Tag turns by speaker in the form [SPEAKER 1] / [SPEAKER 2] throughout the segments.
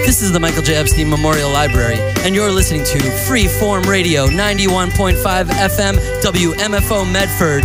[SPEAKER 1] This is the Michael J. Epstein Memorial Library, and you're listening to Freeform Radio, 91.5 FM, WMFO Medford.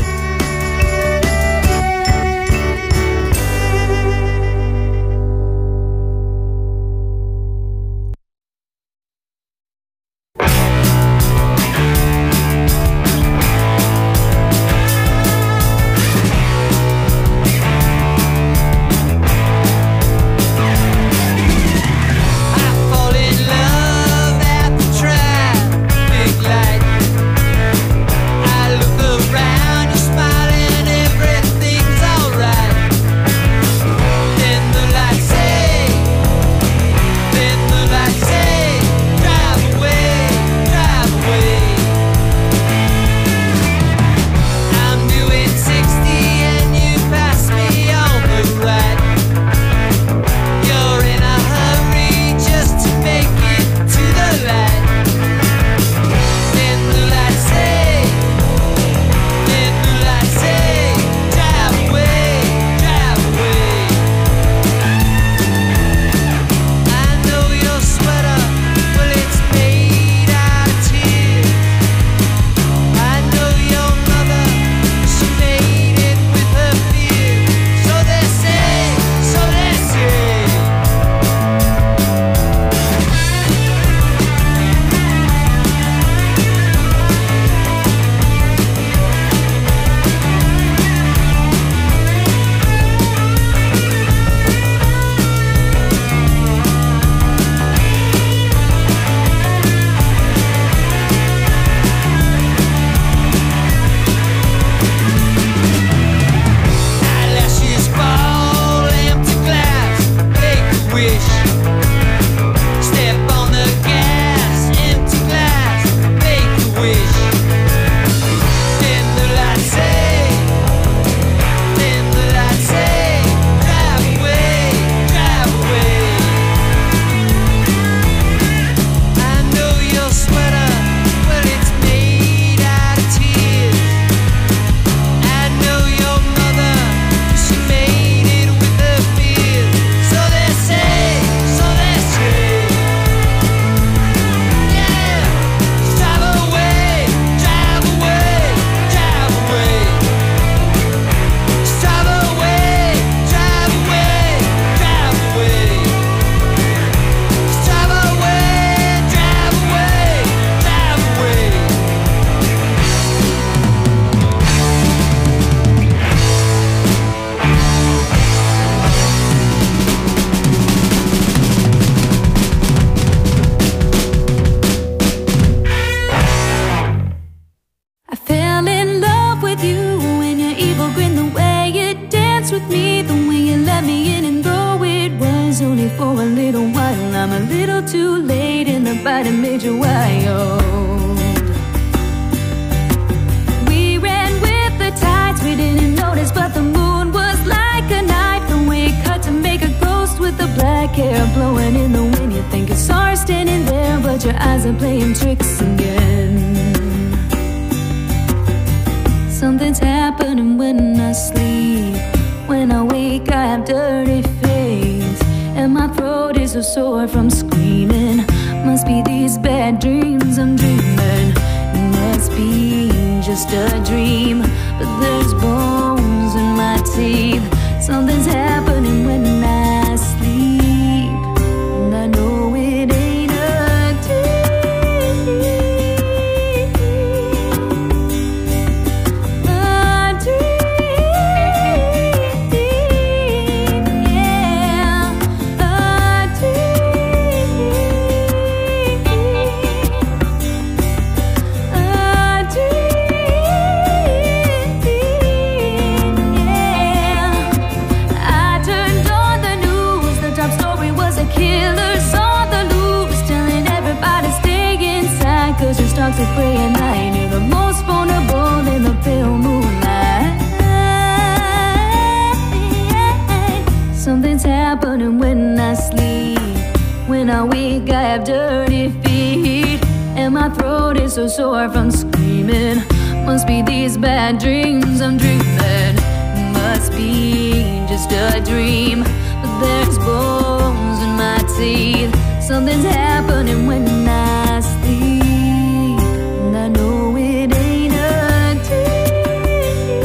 [SPEAKER 2] Must be just a dream, but there's bones in my see something's happening when I sleep, and I know it ain't a dream,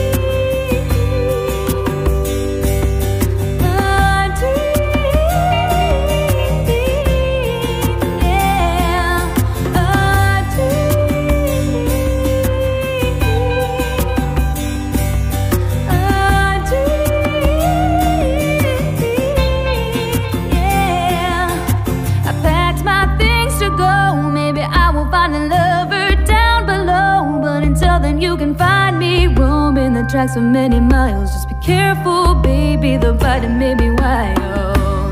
[SPEAKER 2] a dream, yeah, a dream, a dream, yeah. I packed my things to go. Maybe I will find a lover down below, but until then you can find me roaming the tracks for many miles. Just be careful, baby, the bite may be wild.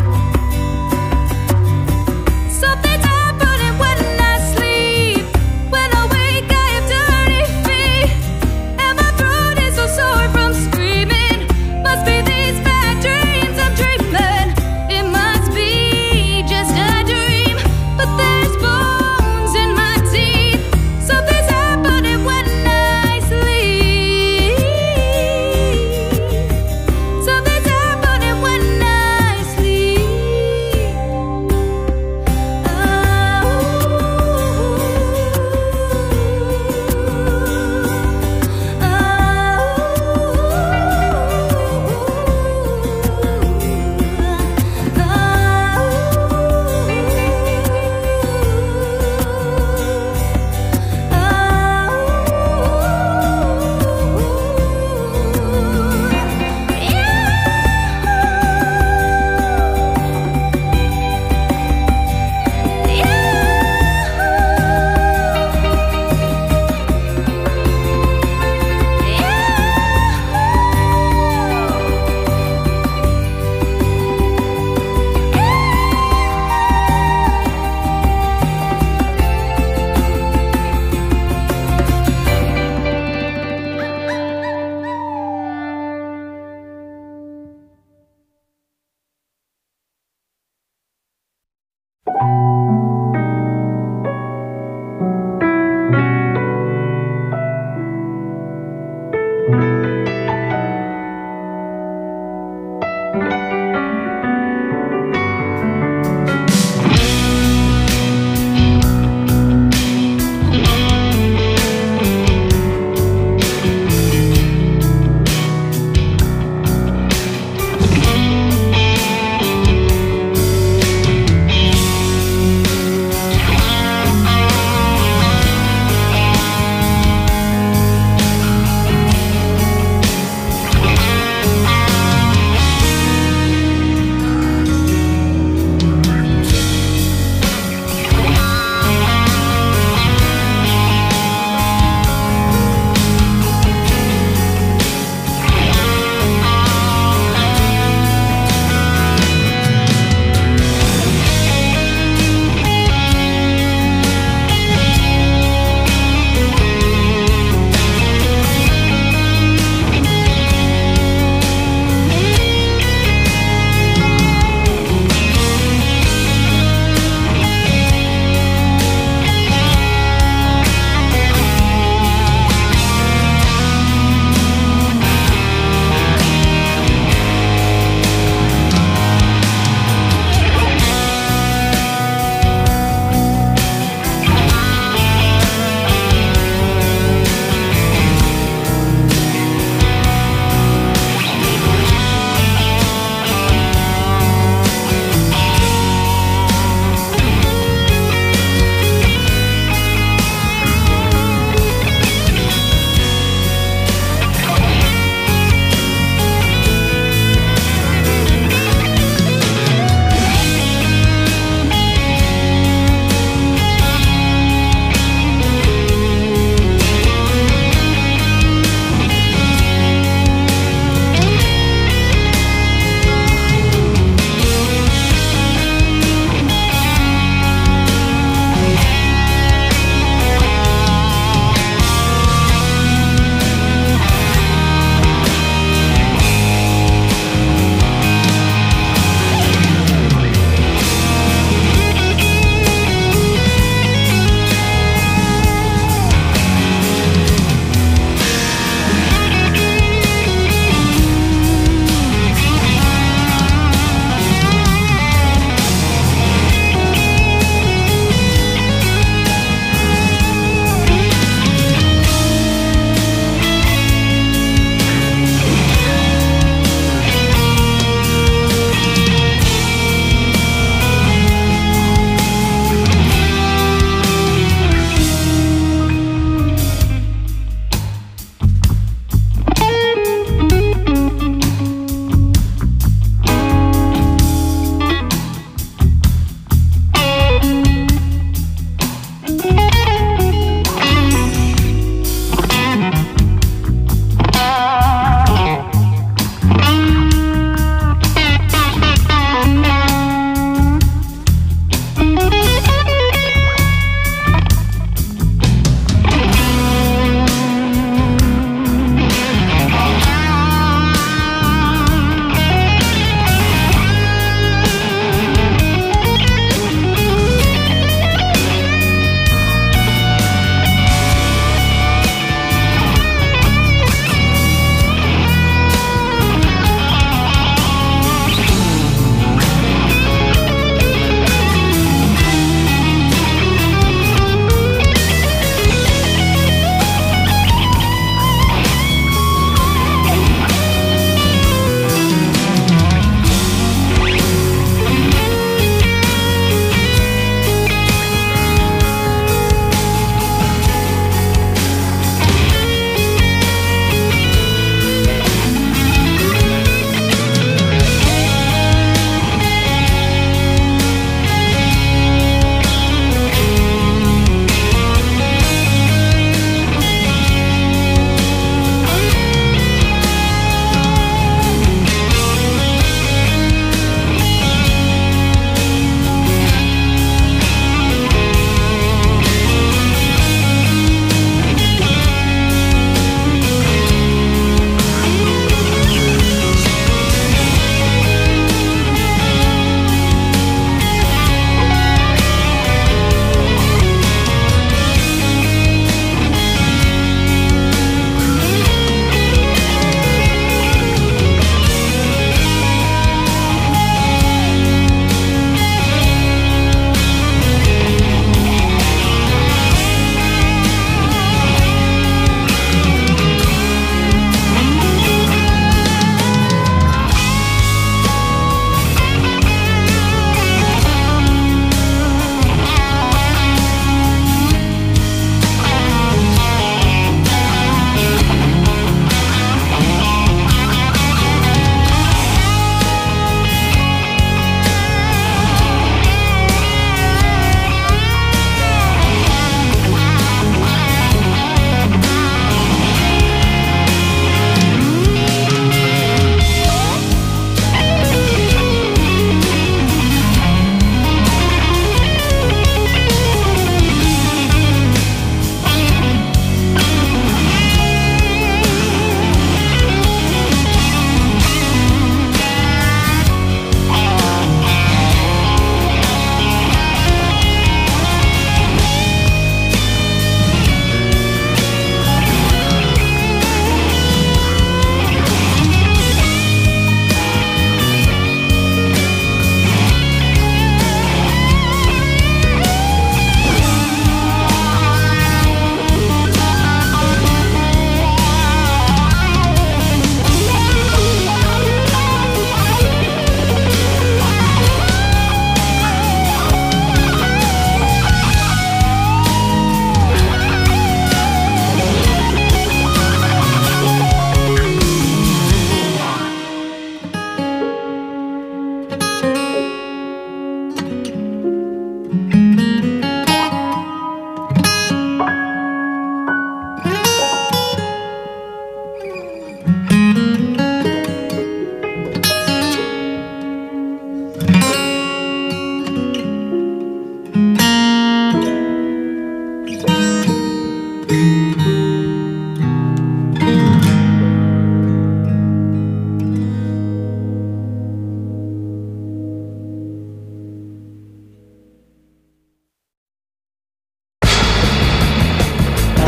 [SPEAKER 2] Something's happening when I sleep. When I wake I have dirty feet, and my throat is so sore from screaming. Must be these bad dreams I'm dreaming. It must be just a dream, but there's bones in my teeth. Something's happening when I sleep. Something's happening when I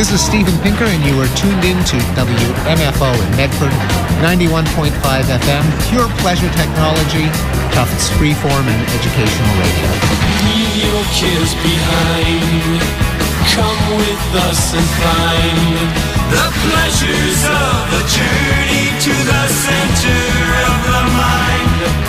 [SPEAKER 3] This is Steven Pinker, and you are tuned in to WMFO in Medford, 91.5 FM, pure pleasure technology, Tufts freeform and educational radio.
[SPEAKER 4] Leave your cares behind. Come with us and find the pleasures of a journey to the center of the mind.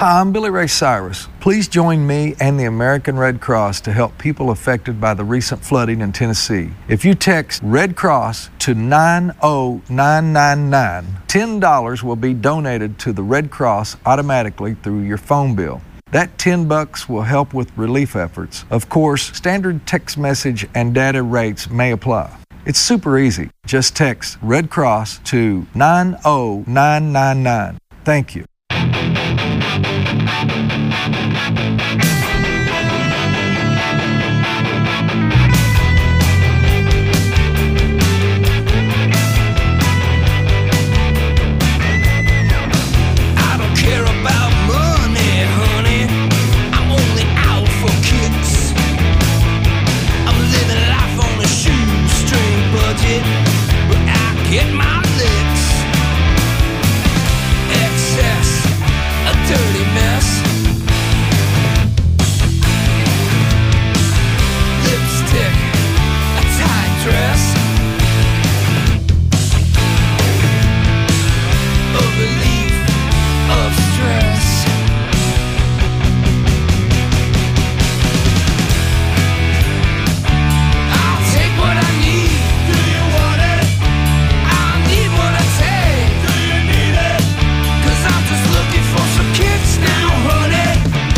[SPEAKER 5] Hi, I'm Billy Ray Cyrus. Please join me and the American Red Cross to help people affected by the recent flooding in Tennessee. If you text Red Cross to 90999, $10 will be donated to the Red Cross automatically through your phone bill. That $10 will help with relief efforts. Of course, standard text message and data rates may apply. It's super easy. Just text Red Cross to 90999. Thank you.
[SPEAKER 4] Get my licks. Excess, a dirty mess. Lipstick, a tight dress. A relief of stress. I'll take what I need. Do you want it? I need what I take. Do you need it? 'Cause I'm just looking for some kicks now, honey.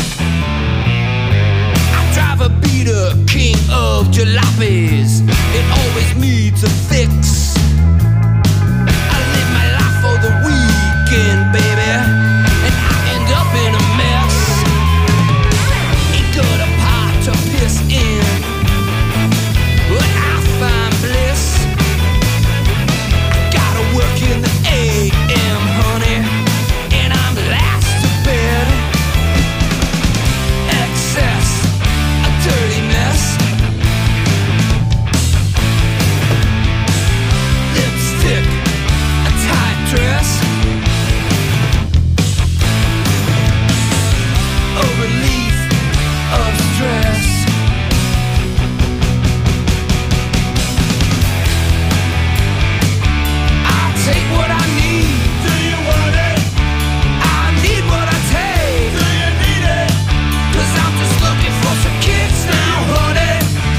[SPEAKER 4] I drive a beater, king of jalopies. It always needs a fix. I live my life for the weekend, baby, and I end up in a mess. Ain't got a pot to piss in, but I find bliss. Gotta work in the AM, honey, and I'm last to bed. Excess, a dirty mess. Lipstick, a tight dress. A relief of stress. I'll take what I need. Do you want it? I need what I take. Do you need it? 'Cause I'm just looking for some kicks now, honey.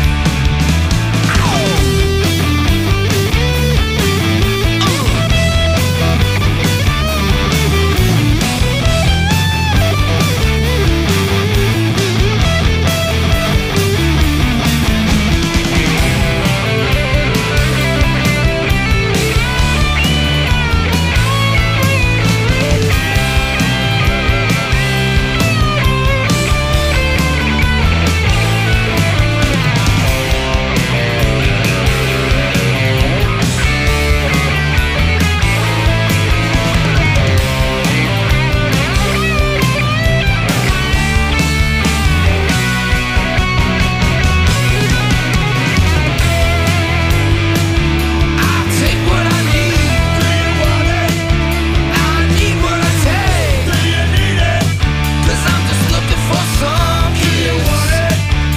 [SPEAKER 4] I'll take what I need. Do you want it? I need what I take. Do you need it? 'Cause I'm just looking for some kicks. Do you want it?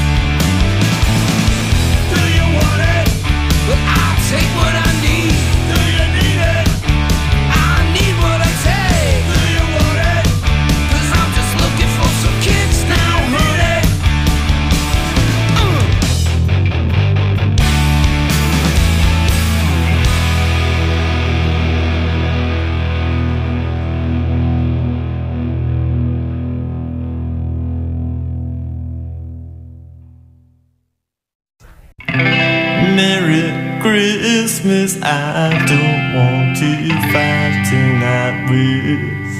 [SPEAKER 4] Do you want it? But I'll take what I need. Do you need it? I need what I take. Do you want it? 'Cause I'm just looking for some kicks now, honey.
[SPEAKER 6] Merry Christmas, I don't want to fight tonight with.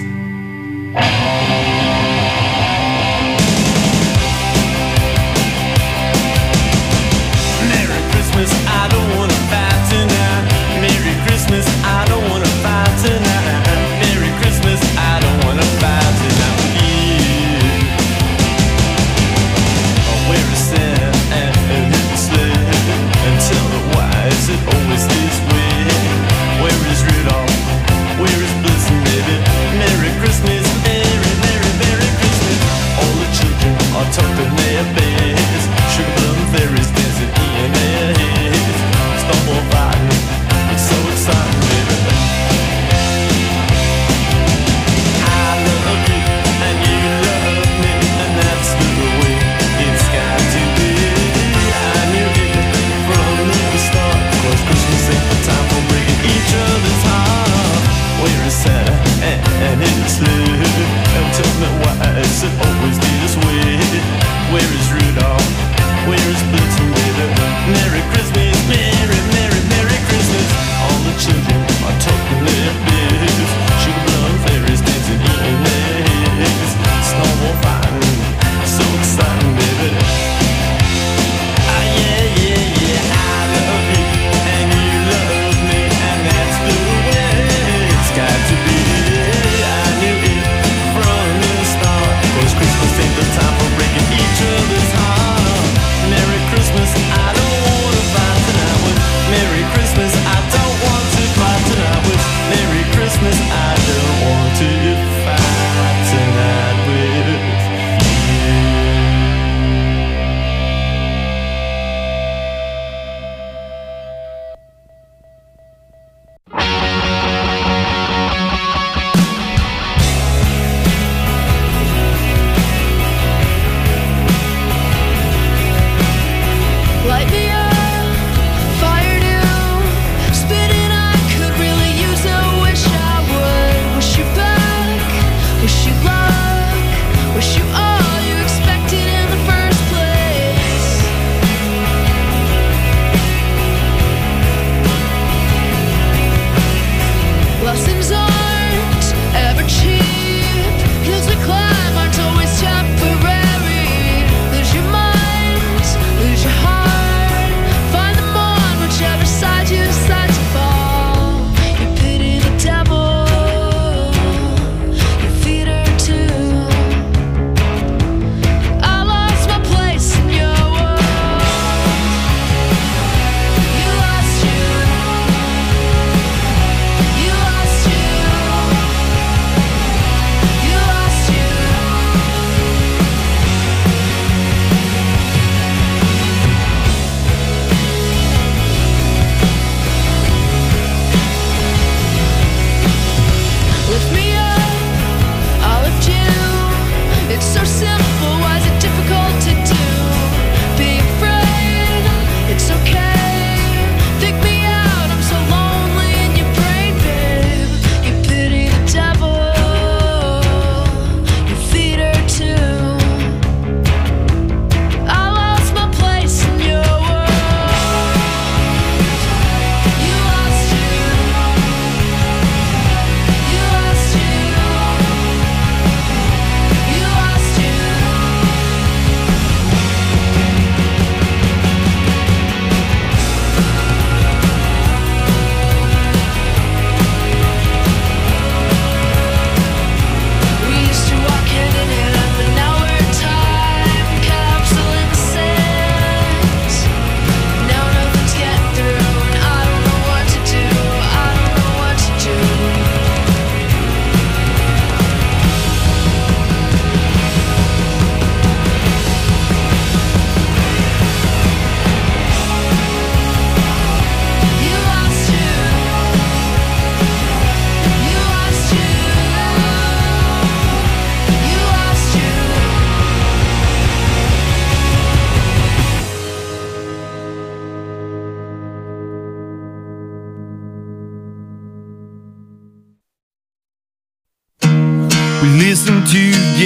[SPEAKER 6] Merry Christmas, I don't want to fight tonight. Merry Christmas, I don't want to fight tonight. Merry Christmas, I don't want to fight tonight with you. Where is Santa and his sled? And tell me why is it always this way? Where is Rudolph? Where is Blitzen, baby? Merry Christmas, Merry, Merry, baby.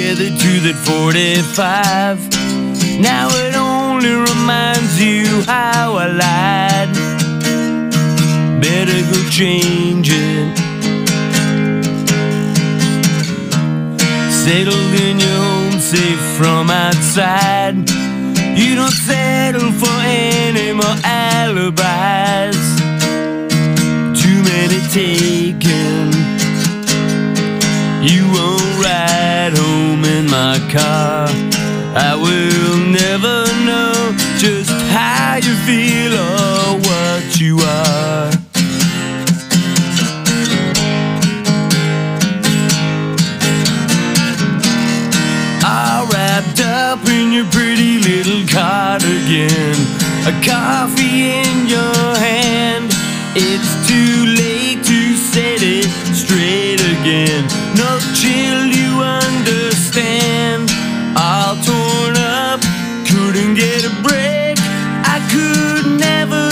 [SPEAKER 6] together to that 45. Now it only reminds you how I lied. Better go change it. Settled in your home, safe from outside. You don't settle for any more alibis. Too many taken. You won't ride home in my car. I will never know just how you feel or what you are. All wrapped up in your pretty little cardigan, a coffee in your hand. It's too late to set it straight again. No chill, you understand. All torn up, couldn't get a break. I could never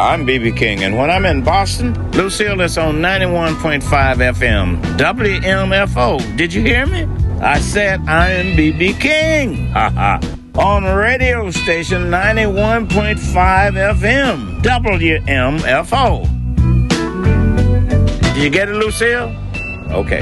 [SPEAKER 7] I'm B.B. King, and when I'm in Boston, Lucille is on 91.5 FM, WMFO. Did you hear me? I said I'm B.B. King. Ha ha. On radio station 91.5 FM, WMFO. Did you get it, Lucille? Okay.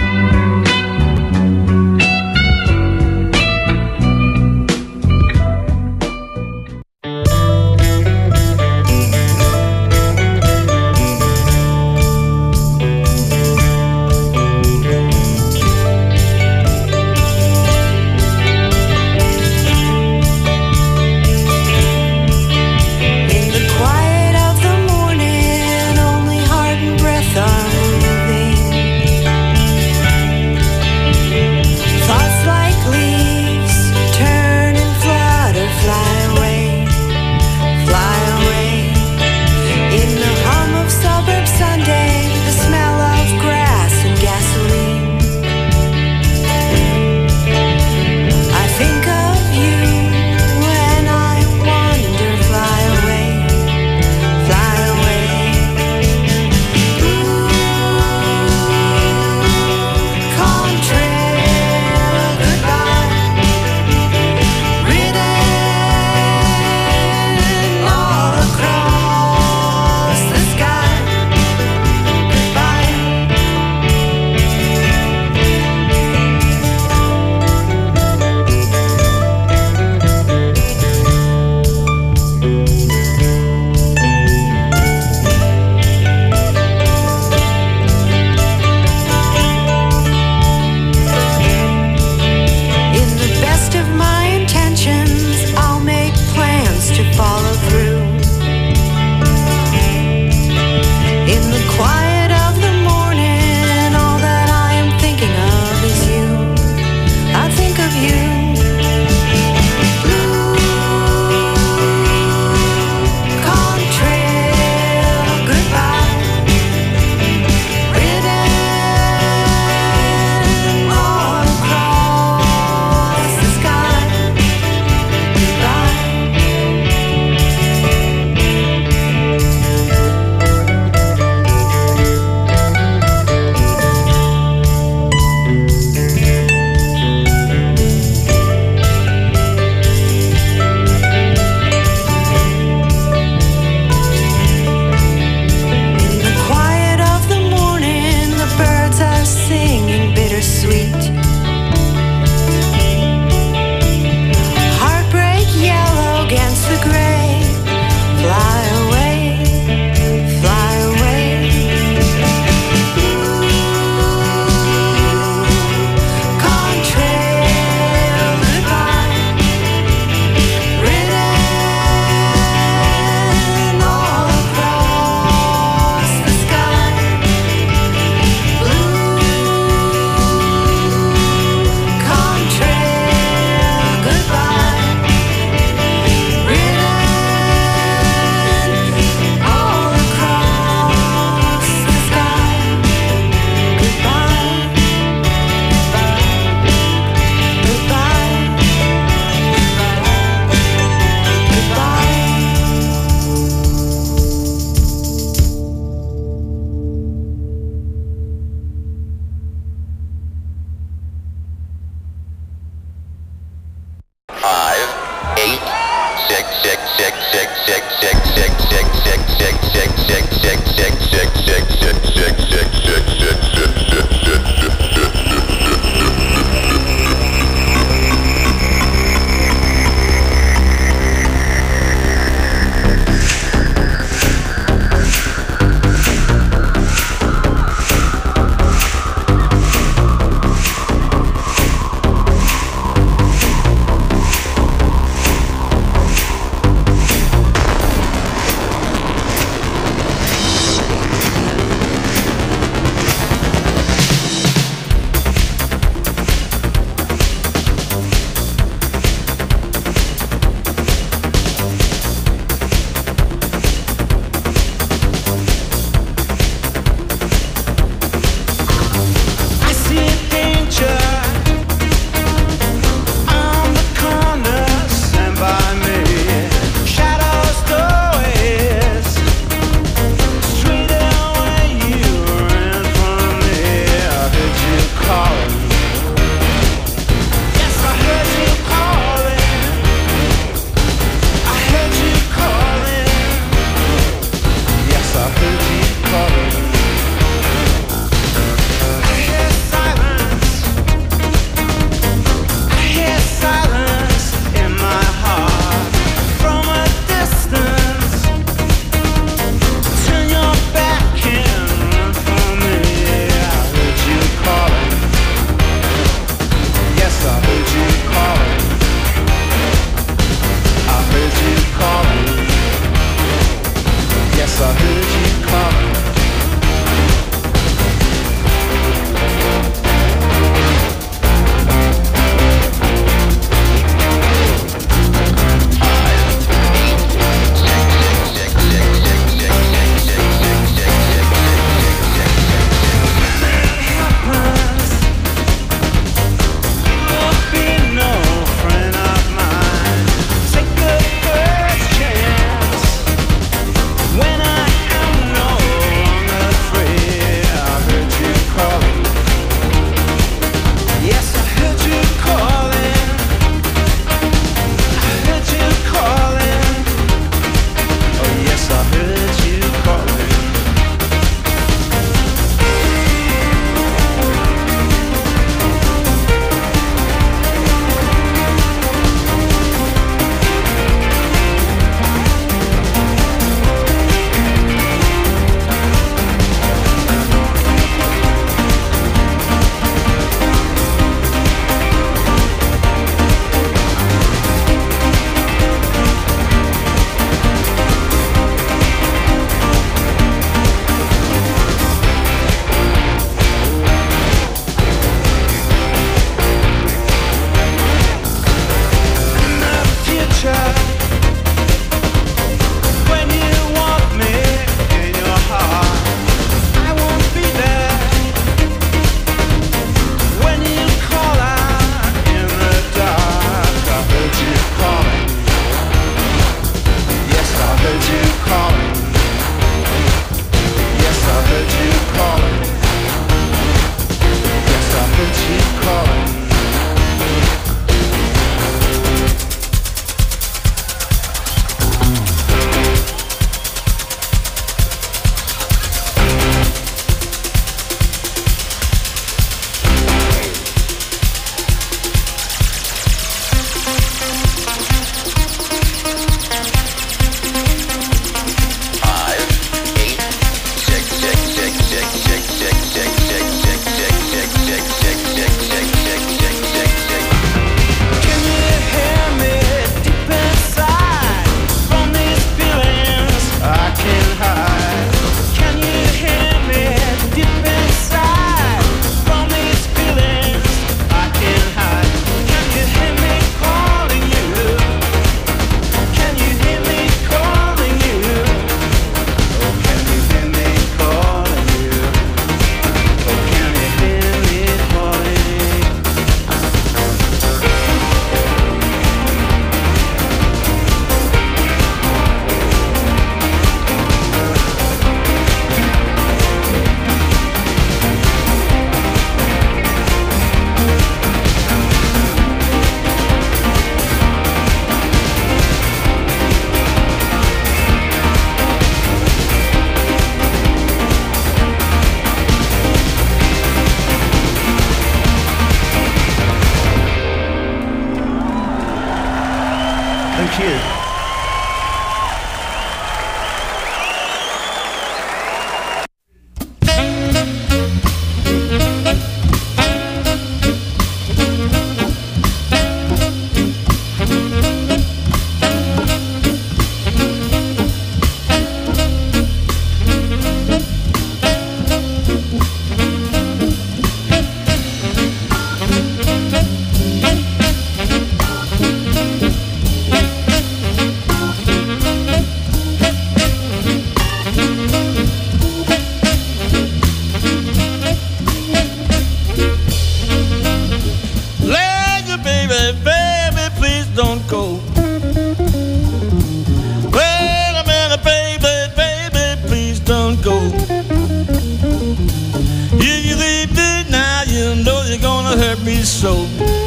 [SPEAKER 6] me so.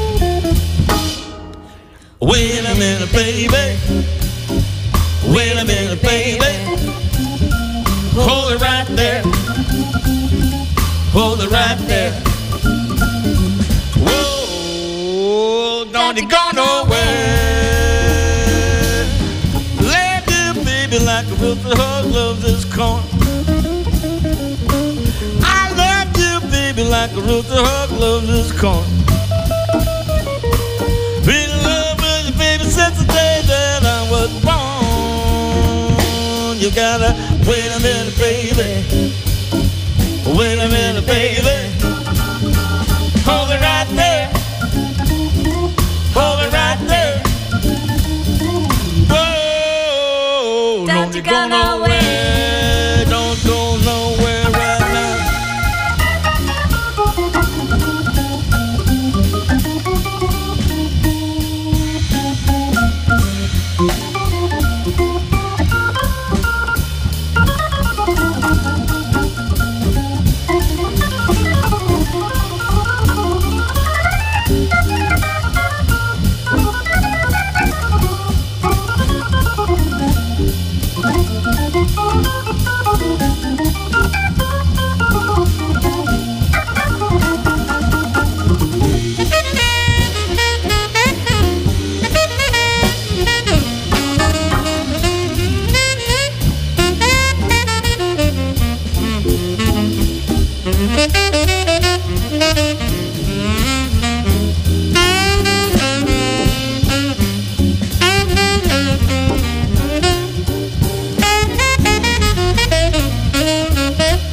[SPEAKER 6] Wait a minute, baby. Wait a minute, baby. Hold it right there. Hold it right there. Whoa, don't you go nowhere. Love you, baby, like a rooster hug loves his corn. I love you, baby, like a rooster hug loves his corn. Been in love with you, baby, since the day that I was born. You gotta wait a minute, baby.